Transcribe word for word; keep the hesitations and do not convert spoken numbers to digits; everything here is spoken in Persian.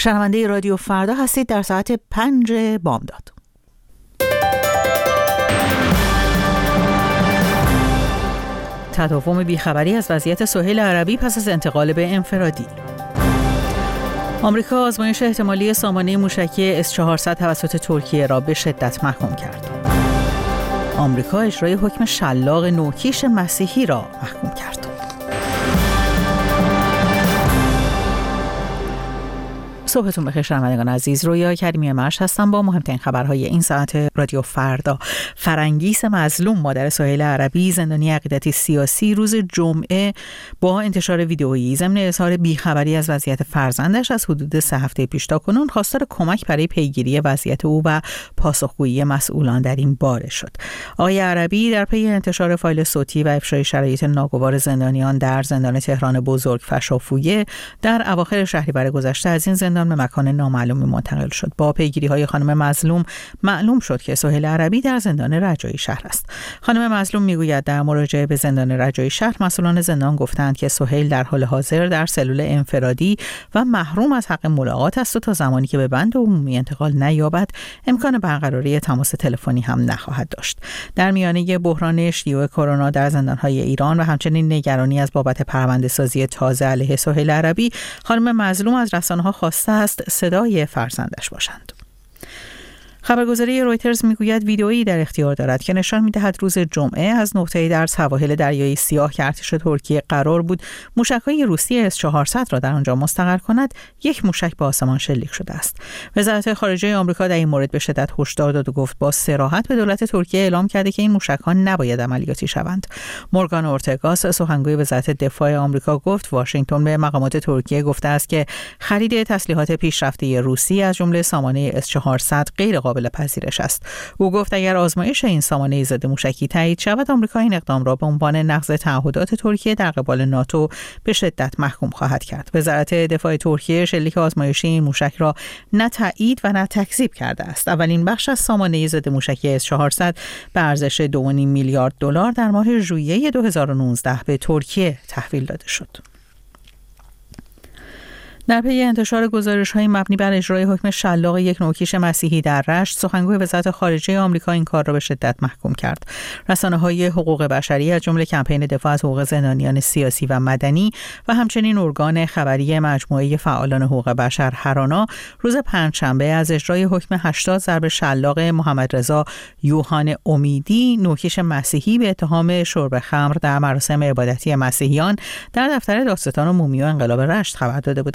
شنونده رادیو فردا هستید در ساعت پنج بامداد. تداوم بیخبری از وضعیت سهیل عربی پس از انتقال به انفرادی. آمریکا آزمایش احتمالی سامانه موشکی اس چهارصد توسط ترکیه را به شدت محکوم کرد. آمریکا اجرای حکم شلاق نوکیش مسیحی را محکوم کرد. صبحتون بخیر شنوندگان عزیز، رویا کریمی مرش هستم با مهمترین خبرهای این ساعت رادیو فردا. فرنگیس مظلوم، مادر سهیل عربی زندانی عقیدتی سیاسی، روز جمعه با انتشار ویدئویی ضمن اظهار بیخبری از وضعیت فرزندش از حدود سه هفته پیش تا کنون خواستار کمک برای پیگیری وضعیت او و پاسخگویی مسئولان در این باره شد. آقای عربی در پی انتشار فایل صوتی و افشای شرایط ناگوار زندانیان در زندان تهران بزرگ فشافویه در اواخر شهریور گذشته از این زندان به مکان نامعلومی منتقل شد. با پیگیری‌های خانم مظلوم معلوم شد که سهیل عربی در زندان رجایی شهر است. خانم مظلوم میگوید در مراجعه به زندان رجایی شهر مسئولان زندان گفتند که سهیل در حال حاضر در سلول انفرادی و محروم از حق ملاقات است و تا زمانی که به بند عمومی انتقال نیابد امکان برقراری تماس تلفنی هم نخواهد داشت. در میانه بحران شیوع کرونا در زندان‌های ایران و همچنین نگرانی از بابت پرونده‌سازی تازه علیه سهیل عربی، خانم مظلوم از رسانه‌ها خواسته است صدای فرزندش باشند. خبرگزاری رویترز میگوید ویدئویی در اختیار دارد که نشان می‌دهد روز جمعه از نقطه‌ای در سواحل دریای سیاه که ارتش ترکیه قرار بود موشک‌های روسی اس چهارصد را در آنجا مستقر کند، یک موشک به آسمان شلیک شده است. وزارت خارجه آمریکا در این مورد به شدت هشدار داد و گفت با صراحت به دولت ترکیه اعلام کرده که این موشک‌ها نباید عملیاتی شوند. مورگان اورتگاس، سخنگوی وزارت دفاع آمریکا، گفت واشنگتن به مقامات ترکیه گفته است که خرید تسلیحات پیشرفته روسی از جمله سامانه اس چهارصد غیر قابل پذیرش است. او گفت اگر آزمایش این سامانه ضد موشکی تایید شود، آمریکا این اقدام را به عنوان نقض تعهدات ترکیه در قبال ناتو به شدت محکوم خواهد کرد. وزارت دفاع ترکیه شلیک آزمایشی این موشک را نه تایید و نه تکذیب کرده است. اولین بخش از سامانه ضد موشکی اس چهارصد به ارزش دو و نیم میلیارد دلار در ماه ژوئیه دو هزار و نوزده به ترکیه تحویل داده شد. در پی انتشار گزارش‌های مبنی بر اجرای حکم شلاق یک نوکیش مسیحی در رشت، سخنگوی وزارت خارجه آمریکا این کار را به شدت محکوم کرد. رسانه‌های حقوق بشری از جمله کمپین دفاع از حقوق زندانیان سیاسی و مدنی و همچنین ارگان خبری مجموعه فعالان حقوق بشر هرانا روز پنجشنبه از اجرای حکم هشتاد ضرب شلاق محمد رضا یوحان امیدی، نوکیش مسیحی، به اتهام شرب خمر در مراسم عبادتی مسیحیان در دفتر دادستان عمومی و انقلاب رشت خبر داده بود.